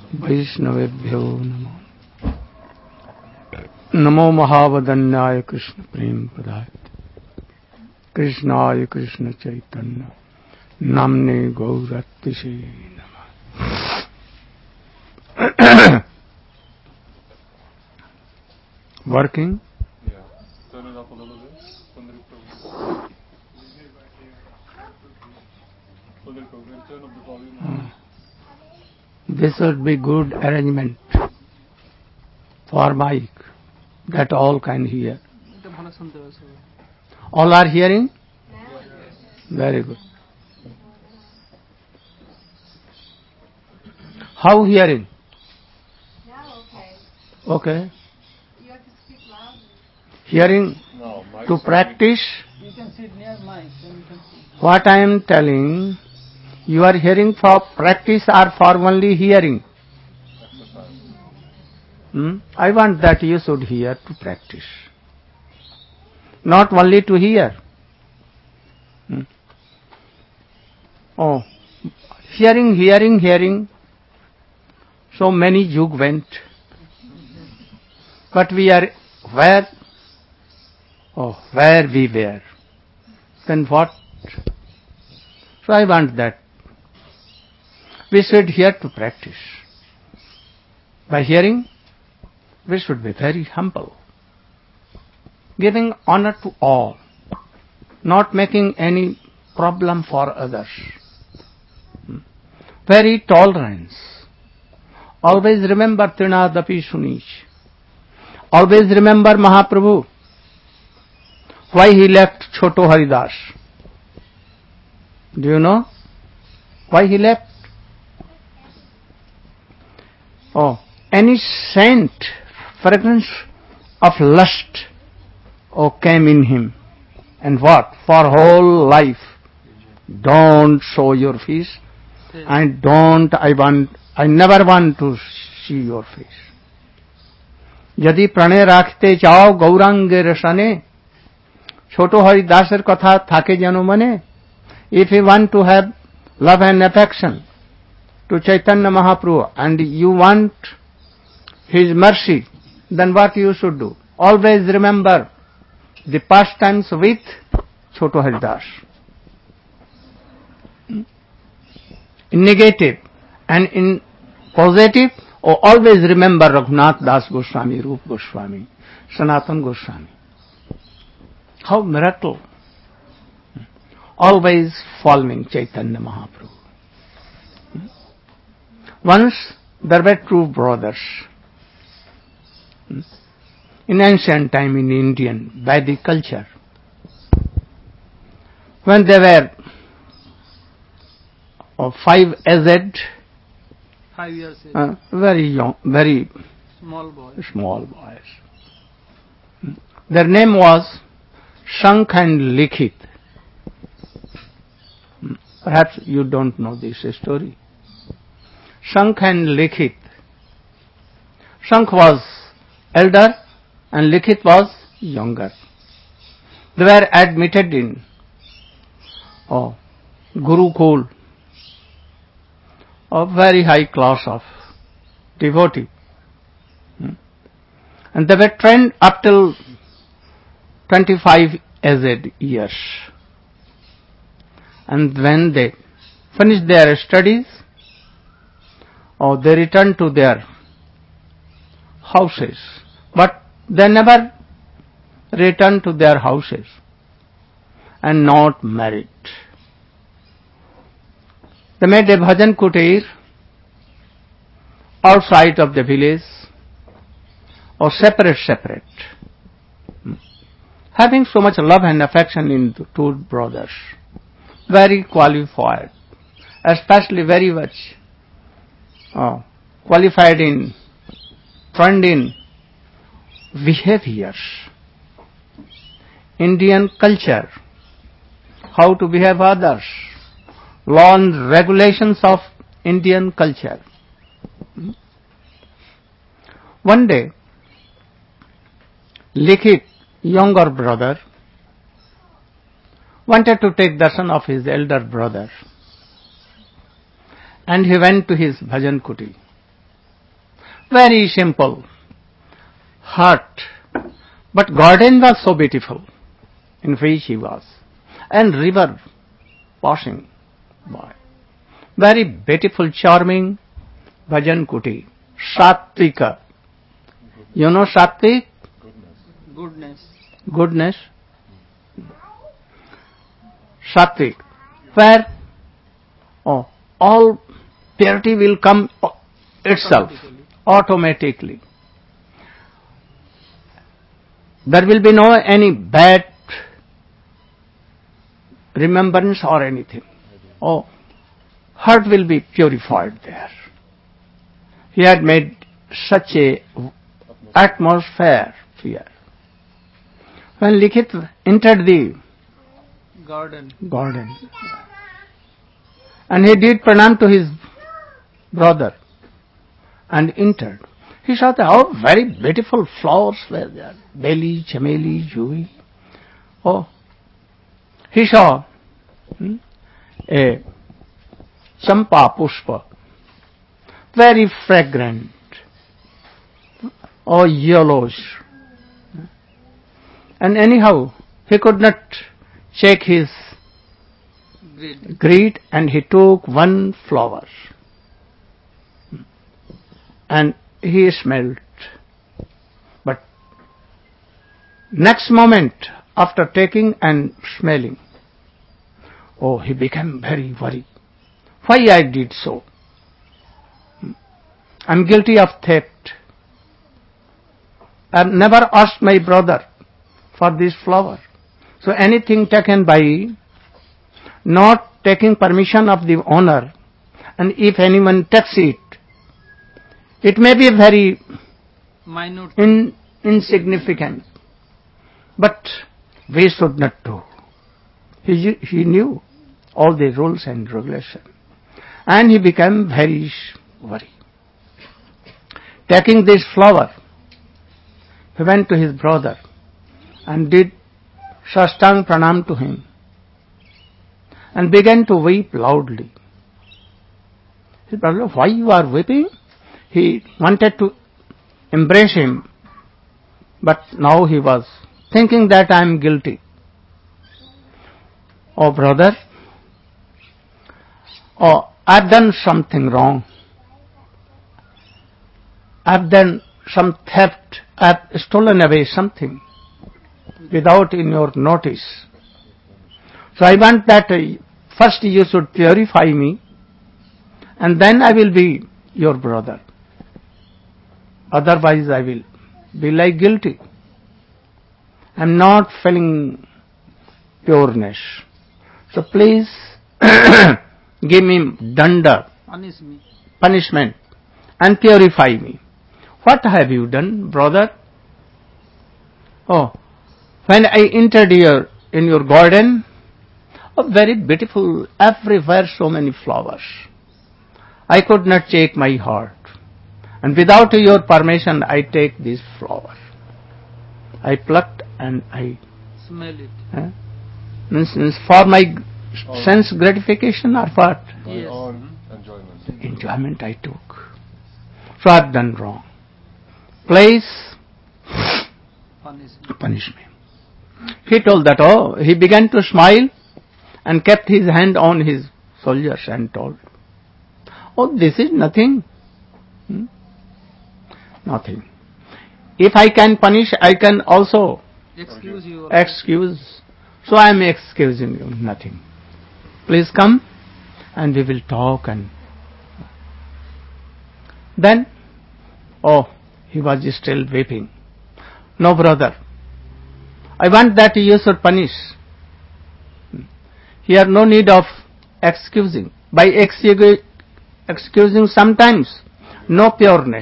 वैष्णवेभ्यो नमो नमो महावदन्याय कृष्ण प्रेम प्रदाय कृष्णाय कृष्ण चैतन्य नामने गौरतिशे नमः। Working? Yeah. Turn it up a little bit. Turn up the volume. This would be good arrangement for mic that all can hear. All are hearing? Very good. How hearing? Now okay. Okay. You have to speak louder. Hearing No, to practice. You can sit near mic, then you can see. What I am telling, you are hearing for practice or for only hearing? I want that you should hear to practice, not only to hear. Oh, hearing. So many yug went. But we are where? Oh, where we were. Then what? So I want that. We should hear to practice. By hearing, we should be very humble, giving honor to all, not making any problem for others. Very tolerance. Always remember Trinadapi Sunich. Always remember Mahaprabhu. Why he left Choto Haridas? Do you know why he left? Oh, any scent, fragrance of lust, came in him. And what? For whole life, don't show your face. I never want to see your face. यदि प्रणय राखते चाओ गौरांगे रसने छोटो हरिदासर कथा थाके जनो मने. If you want to have love and affection to Chaitanya Mahaprabhu and you want his mercy, then what you should do? Always remember the pastimes with Choto Haridas. In negative and in positive, always remember Raghunath Das Goswami, Rup Goswami, Sanatan Goswami. How miracle! Always following Chaitanya Mahaprabhu. Once there were two brothers. In ancient time in Indian Vedic culture, when they were 5 aged, 5 years age. very young, very Small boys. Their name was Shankh and Likhit. Perhaps you don't know this story. Shankh and Likhit. Shankh was elder and Likhit was younger. They were admitted in Gurukul, a very high class of devotee. And they were trained up till 25 aged years. And when they finished their studies, they returned to their houses. But they never returned to their houses and not married. They made a bhajan kutir outside of the village, or separate. Having so much love and affection in the two brothers, very qualified, especially very much qualified in, trained in behaviors, Indian culture, how to behave others, law and regulations of Indian culture. One day, Likhit, younger brother, wanted to take darshan of his elder brother, and he went to his bhajan kuti. Very simple. Hut. But garden was so beautiful in which he was. And river passing by. Very beautiful, charming bhajan kuti. Sattvika. You know Sattvik? Goodness. Goodness. Sattvik. Where all purity will come itself, automatically. There will be no any bad remembrance or anything. Heart will be purified there. He had made such a atmosphere here. When Likit entered the Garden. and he did pranam to his brother and entered, he saw that how very beautiful flowers were there. Beli, chameli, juhi. He saw a champa pushpa, very fragrant, yellowish. And anyhow, he could not check his greed, and he took one flower. And he smelled. But next moment, after taking and smelling, he became very worried. Why I did so? I'm guilty of theft. I've never asked my brother for this flower. So anything taken by not taking permission of the owner, and if anyone takes it, it may be very minute, insignificant, but we should not do. He knew all the rules and regulations, and he became very worried. Taking this flower, he went to his brother and did Sastang pranam to him and began to weep loudly. His brother, why you are weeping? He wanted to embrace him, but now he was thinking that I am guilty. Oh brother, I've done something wrong. I've done some theft. I've stolen away something without in your notice. So I want that first you should purify me, and then I will be your brother. Otherwise I will be like guilty. I am not feeling pureness. So please give me danda, punishment, and purify me. What have you done, brother? When I entered here in your garden, very beautiful, everywhere so many flowers. I could not take my heart. And without your permission, I take this flower. I plucked and I smell it. Means for my sense gratification or what? My own enjoyment. Enjoyment I took. So I have done wrong. Please punish me. He told that, he began to smile and kept his hand on his shoulders and told, this is nothing. Nothing. If I can punish, I can also excuse. So I am excusing you, nothing. Please come and we will talk. And then, he was still weeping. No, brother, I want that you should punish. Here no need of excusing. By excusing sometimes, no pureness.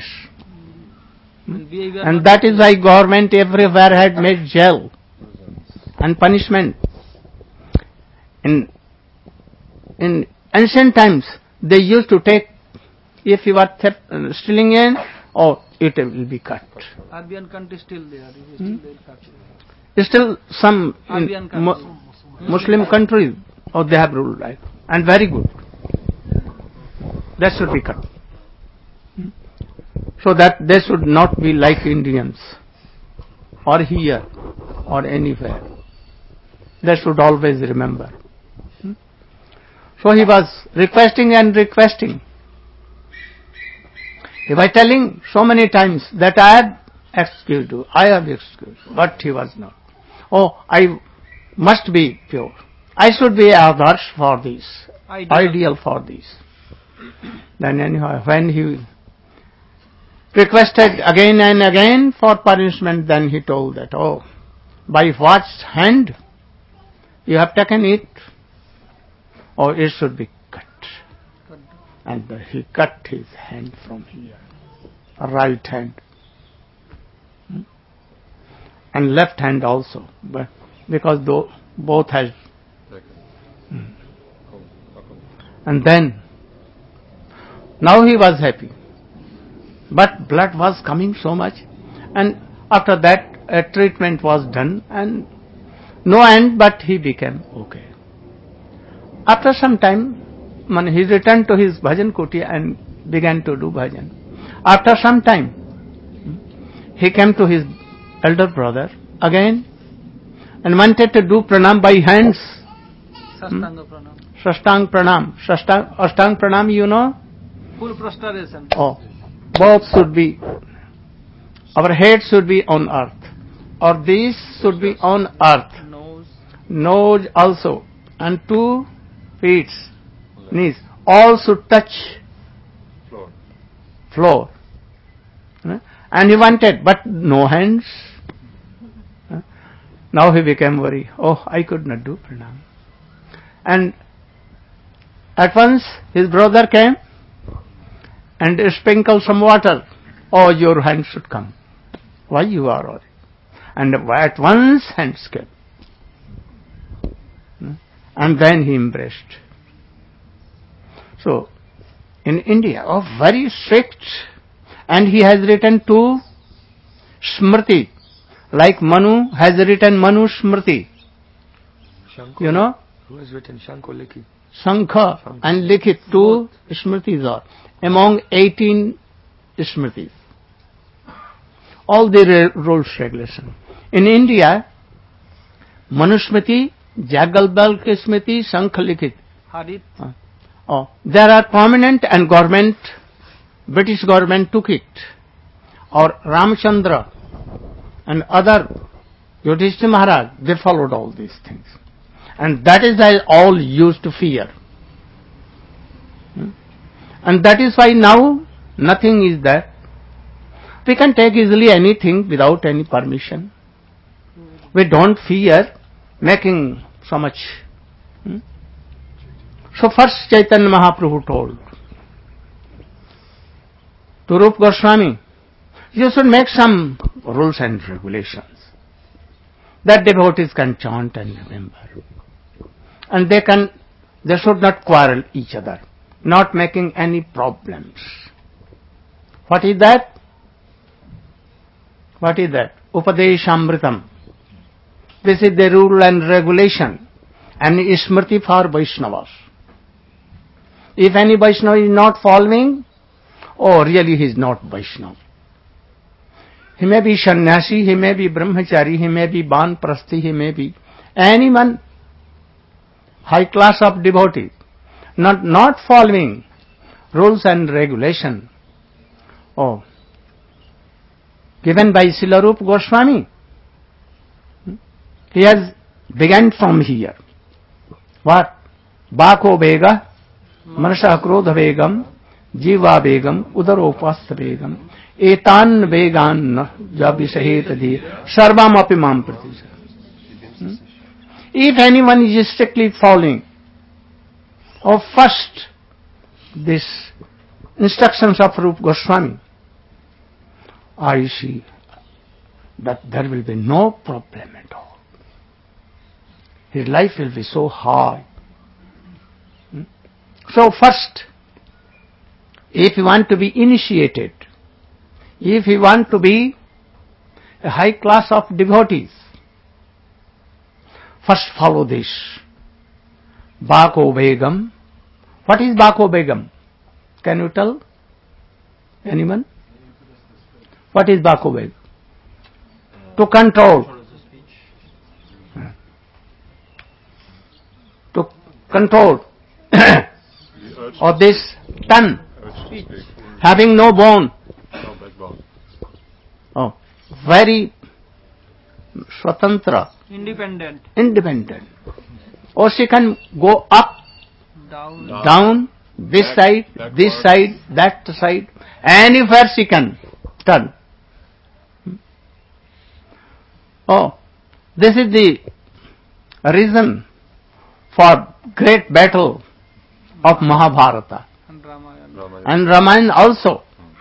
And that is why government everywhere had made jail and punishment. In ancient times, they used to take, if you are stealing in, it will be cut. Arabian country still there. Still they cut. Still some in Muslim countries, they have ruled like, and very good. That should be cut. so that they should not be like Indians, or here, or anywhere. They should always remember. So he was requesting and requesting. He was telling so many times that I have excused you, I have excused you, but he was not. Oh, I must be pure. I should be adarsh for this, ideal for this. Then anyhow, when he requested again and again for punishment, then he told that, oh, by what hand you have taken it, or it should be cut. And he cut his hand from here, right hand, and left hand also, but because both has. And then, now he was happy, but blood was coming so much, and after that a treatment was done, and no end, but he became okay. After some time, when he returned to his bhajan kuti and began to do bhajan. After some time, he came to his elder brother again and wanted to do pranam by hands. Sastanga pranam. Sastang pranam. Ashtang pranam, you know? Full prostration. Oh, both should be, our head should be on earth, or these should be on earth. Nose also, and 2 feet, knees, all should touch floor. And he wanted, but no hands. Now he became worried. Oh, I could not do pranam. And at once his brother came and sprinkled some water. Oh, your hands should come. Why you are worried? And at once hands came. And then he embraced. So, in India, very strict, and he has written 2 Smriti, like Manu has written Manu Smriti. Shankha. You know? Who has written Shankha Likhi? Shankha and Likhit, 2 Smritis are among 18 Smritis. All the rules, regulation. In India, Manusmriti, Jagalbalka Smriti, Shankha Likhit. Hadith. There are prominent, and government, British government took it. Or Ramchandra and other, Yudhishthira Maharaj, they followed all these things. And that is why all used to fear. And that is why now nothing is there. We can take easily anything without any permission. We don't fear making so much. So first Chaitanya Mahaprabhu told to Rupa Goswami, you should make some rules and regulations that devotees can chant and remember. And they should not quarrel each other, not making any problems. What is that? What is that? Upadeshamritam. This is the rule and regulation, and Smriti for Vaishnavas. If any Vaishnava is not following, really he is not Vaishnava. He may be sannyasi, he may be brahmachari, he may be banprasthi, he may be anyone, high class of devotee, not following rules and regulation. Given by Srila Rupa Goswami. He has begun from here. What? Bako Vega, Manasa Krodha Vegam, Jiva Vegam, Udaropastha Vegam, Etan Vegan Jabhisaheta Sarvam Api Mam Pratisa. If anyone is strictly following, first, this instructions of Rupa Goswami, I see that there will be no problem at all. His life will be so high. So first, if you want to be initiated, if you want to be a high class of devotees, first follow this. Bako Begam. What is Bako Begam? Can you tell? Anyone? What is Bakubeg? To control. To control of this tongue, having no bone. No backbone. Oh, very swatantra, Independent. Or she can go up, Down. down, this side, that side, anywhere she can turn. Oh, this is the reason for great battle of Mahabharata And Ramayana. Ramayana. and Ramayana also.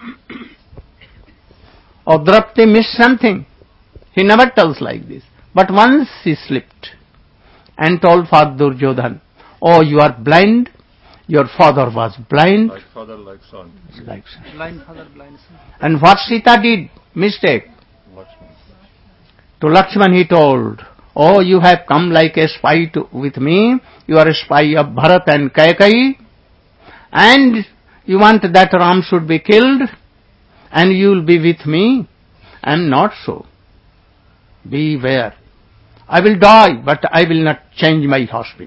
Oh, Draupadi missed something. He never tells like this. But once he slipped and told for Duryodhan, oh, you are blind, your father was blind. Like father, like son. Like so. Blind father, blind son. And what Sita did, mistake. Lakshman. To Lakshman he told, oh, you have come like a spy with me, you are a spy of Bharat and Kaikeyi, and you want that Ram should be killed, and you will be with me. I am not so. Beware. I will die, but I will not change my husband.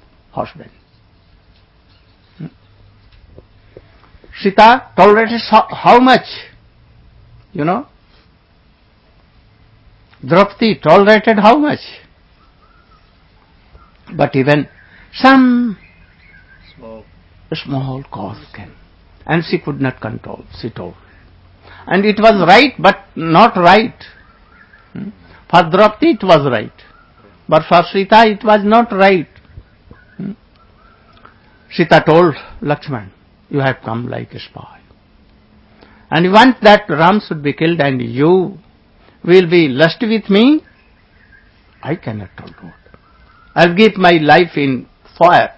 Sita tolerated how much? You know? Draupadi tolerated how much? But even some small cause came. And she could not control, she told. And it was right, but not right. For Draupadi it was right. But for Sita it was not right. Sita told Lakshman, you have come like a spy. And you want that Ram should be killed and you will be lust with me? I cannot tolerate. I'll give my life in fire.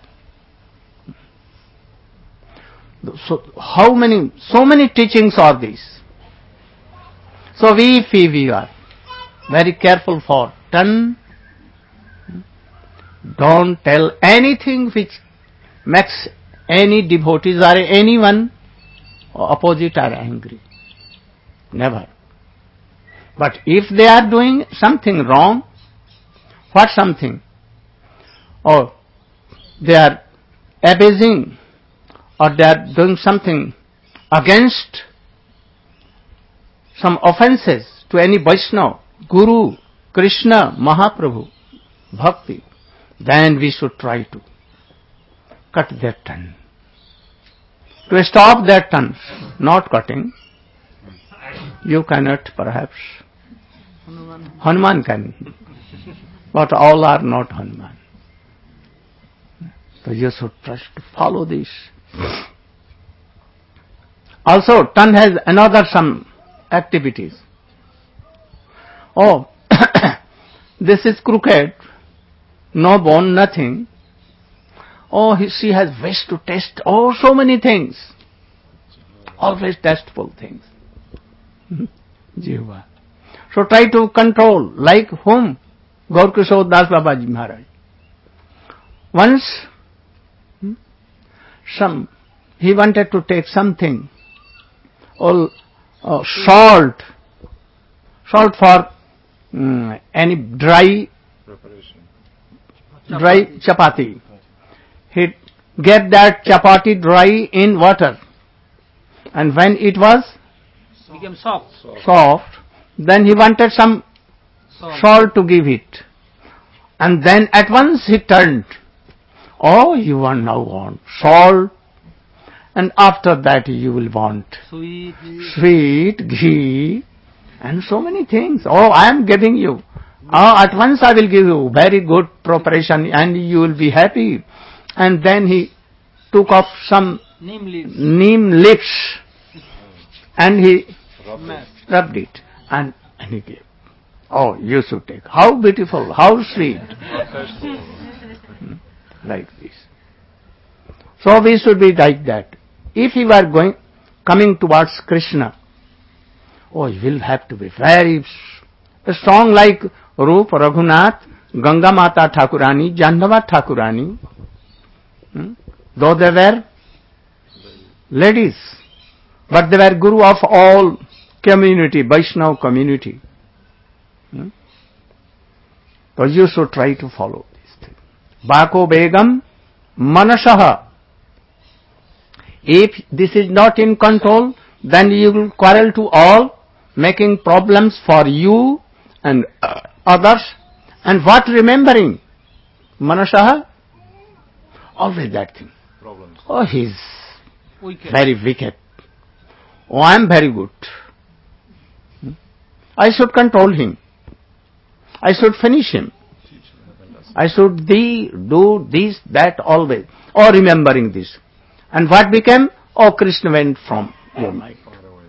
So many teachings are these. So we are very careful for tongue. Don't tell anything which makes any devotees or anyone opposite or angry. Never. But if they are doing something wrong, what something? Or they are abusing, or they are doing something against some offenses to any Vaishnava, Guru, Krishna, Mahaprabhu, Bhakti, then we should try to cut their tongue. To stop their tongue, not cutting, you cannot perhaps. Hanuman can, but all are not Hanuman. So you should try to follow this. Also, tongue has another some activities. Oh, this is crooked, no bone, nothing. Oh, she has wish to taste, oh, so many things. Always tasteful things. Jiva. So try to control, like whom? Gaur Kishore Das Babaji Maharaj. Once, he wanted to take something, salt for any dry chapati. He get that chapati dry in water, and when it was Became soft. then he wanted some salt to give it, and then at once he turned. Oh, you now want salt, and after that you will want sweet ghee, and so many things. Oh, I am giving you. At once I will give you very good preparation, and you will be happy. And then he took up some neem leaves, and he rubbed it, and he gave. Oh, you should take. How beautiful, how sweet. Like this. So we should be like that. If you are coming towards Krishna, oh, you will have to be very strong like Rup, Raghunath, Ganga Mata Thakurani, Jandava Thakurani. Though they were ladies, but they were Guru of all community, Vaishnava community. So you should try to follow this thing. Bako Begam Manasaha. If this is not in control, then you will quarrel to all, making problems for you and others. And what remembering? Manasaha? Always that thing. Problems. Oh, he's Wicked. very wicked. Oh, I am very good. I should control him. I should finish him. I should do this, that always. Or remembering this. And what became? Oh, Krishna went from your mind. Far away.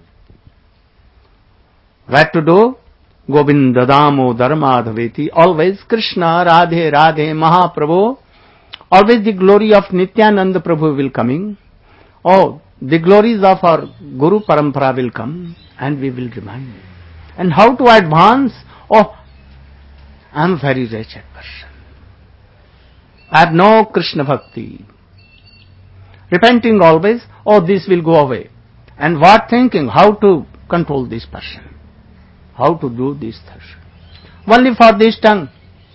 What to do? Govinda Damodar Madhaveti. Always Krishna, Radhe, Radhe, Mahaprabhu. Always the glory of Nityananda Prabhu will coming. Oh, the glories of our Guru Parampara will come and we will remind. And how to advance? Oh, I am a very wretched person. I have no Krishna Bhakti. Repenting always, oh, this will go away. And what thinking? How to control this person? How to do this person? Only for this tongue.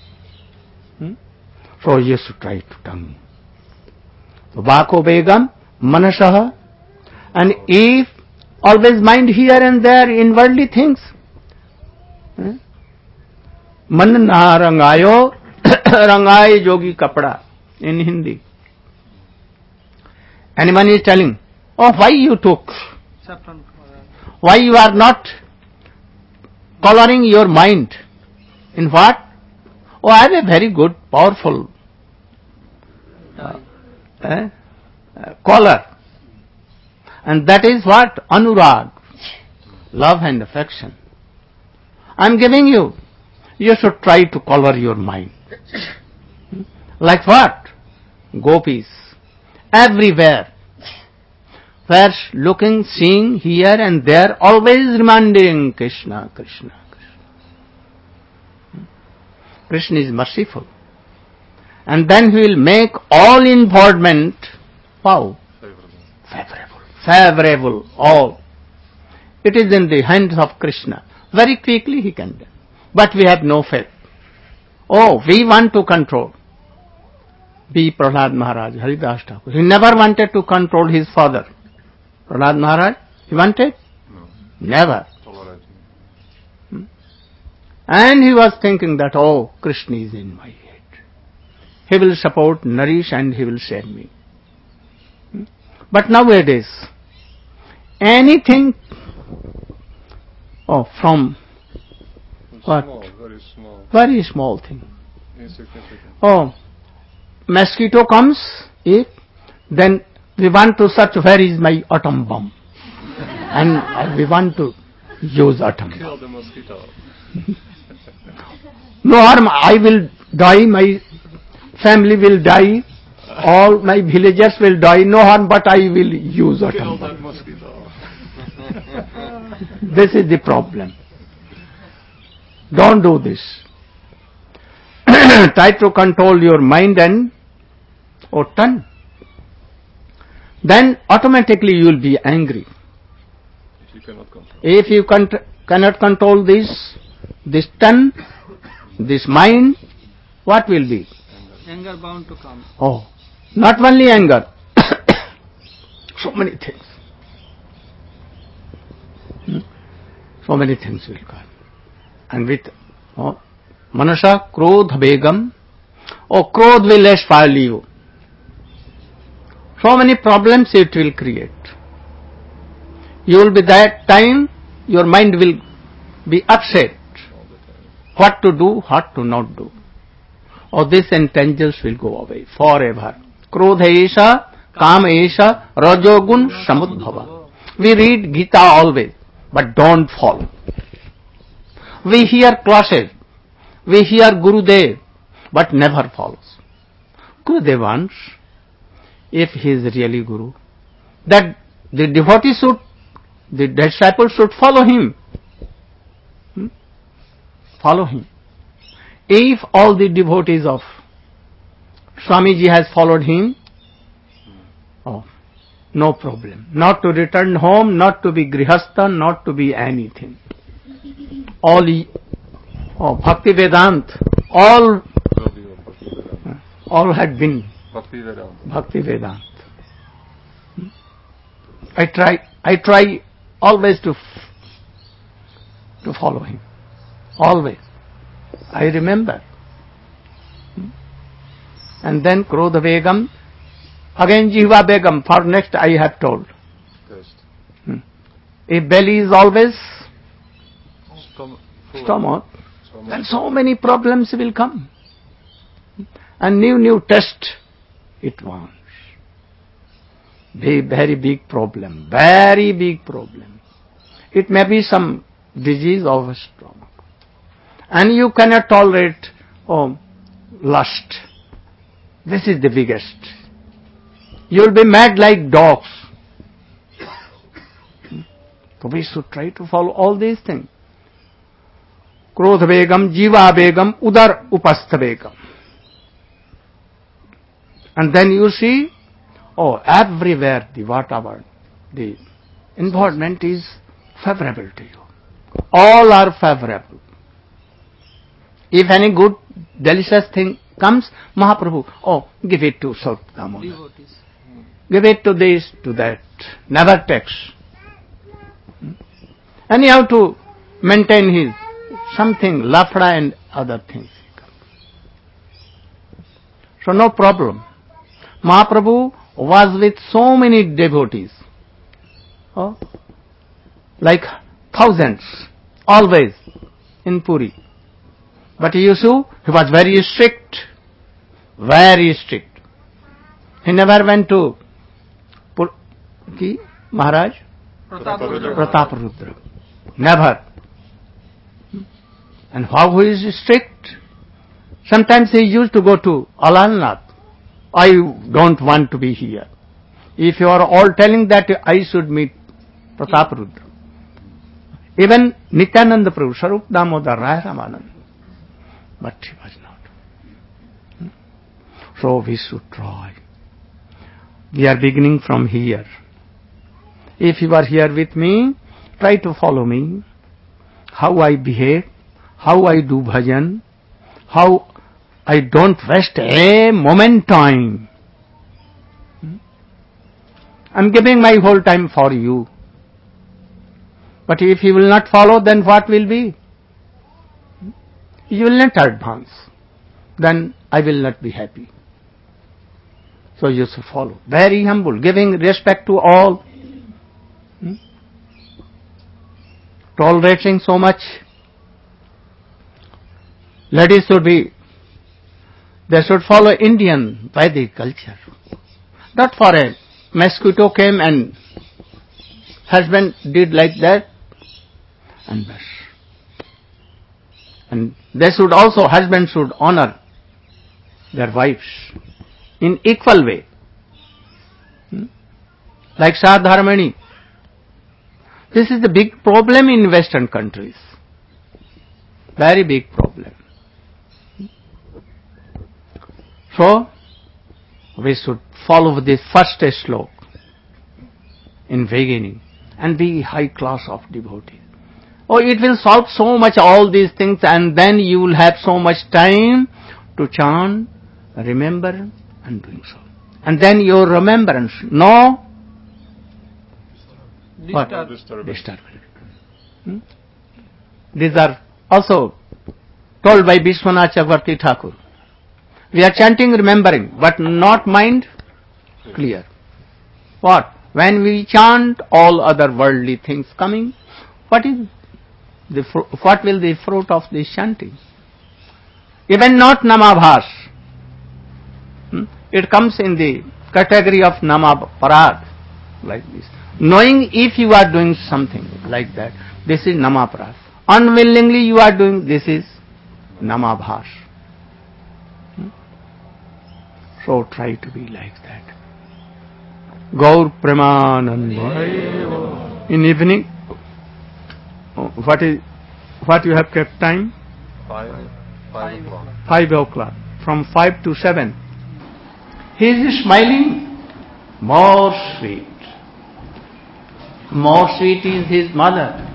So you should try to tongue. So Bako Begam, Manasaha. And if always mind here and there in worldly things, Man na rangayo, rangaye jogi kapda in Hindi. Anyone is telling, oh, why you took? Saffron. Why you are not coloring your mind? In what? Oh, I have a very good, powerful color. And that is what? Anurag. Love and affection. I am giving you. You should try to color your mind. Like what? Gopis. Everywhere. Where looking, seeing, here and there, always reminding Krishna, Krishna, Krishna. Krishna is merciful. And then he will make all involvement, wow, favorable, all. It is in the hands of Krishna. Very quickly he can do. But we have no faith. Oh, we want to control. Be Prahlad Maharaj, Haridas Thakur. He never wanted to control his father. Prahlad Maharaj, he wanted? No. Never. Tolerating. And he was thinking that, oh, Krishna is in my head. He will support, nourish, and he will save me. But nowadays, anything, oh, from what? Small, very small. Very small thing. Insignificant. Oh, mosquito comes, if, then we want to search where is my atom bomb. And we want to use atom bomb. Kill the mosquito. No harm, I will die, my family will die, all my villagers will die, no harm, but I will use Kill atom that bomb. mosquito. This is the problem. Don't do this. Try to control your mind and tongue. Then automatically you will be angry. If you cannot control. If you cannot control this tongue, this mind, what will be? Anger bound to come. Oh, not only anger, so many things. So many things will come. And with Manasa, Krodha Begam, Krodh will spoil you. So many problems it will create. You will be that time, your mind will be upset. What to do, what to not do. This entangles will go away forever. Krodha esha, Kama esha, Rajogun Samudbhava. We read Gita always, but don't follow. We hear classes, we hear Gurudev, but never follows. Gurudev wants, if he is really Guru, that the devotee should, the disciple should follow him. Follow him. If all the devotees of Swamiji has followed him, no problem. Not to return home, not to be grihastha, not to be anything. All Bhakti Vedanta, all had been Bhakti Vedanta. Bhakti Vedanta. I try always to follow him. Always. I remember. And then Krodha Begam, again Jihva Begam, for next I have told. Test. If belly is always Full. stomach, then so many problems will come. And new test it wants. Very big problem. Very big problem. It may be some disease of the stomach. And you cannot tolerate lust. This is the biggest. You will be mad like dogs. So we should try to follow all these things. Krodha Begam, Jiva Begam, Udar Upastha Begam. And then you see, everywhere the environment is favorable to you. All are favorable. If any good, delicious thing comes, Mahaprabhu, give it to South Damodar. Devotees. Give it to this, to that. Never takes. And you have to maintain his something, lafda and other things. So no problem. Mahaprabhu was with so many devotees. Like thousands, always in Puri. But he was very strict. Very strict. He never went to Maharaj Prataparudra. Never. And how he is strict? Sometimes he used to go to Alalnath. I don't want to be here. If you are all telling that I should meet Prataparudra. Even Nityananda Prabhu, Sarup Damodar, Raya Ramanand. But he was not. So we should try. We are beginning from here. If you are here with me, try to follow me. How I behave, how I do bhajan, how I don't waste a moment time. I'm giving my whole time for you. But if you will not follow, then what will be? You will not advance. Then I will not be happy. So you should follow. Very humble, giving respect to all. Tolerating so much. Ladies they should follow Indian Vedic culture. Not for a mosquito came and husband did like that and bas. And they should also, husband should honor their wives in equal way. Like Sadharamani. This is the big problem in Western countries. Very big problem. So, we should follow this first slope in beginning and be high class of devotee. It will solve so much all these things, and then you will have so much time to chant, remember and doing so. And then your remembrance, no disturbance. These are also told by Vishwanath Chakravarti Thakur. We are chanting, remembering, but not mind clear. What? When we chant, all other worldly things coming, what will the fruit of this chanting? Even not namabhas. It comes in the category of namaparad, like this. Knowing if you are doing something like that, this is namaparad. Unwillingly you are doing, this is namabhas. So try to be like that. Gaur Premananda. In evening, what you have kept time? 5 o'clock. 5 o'clock. From 5 to 7. He is smiling, more sweet. more sweet is his mother.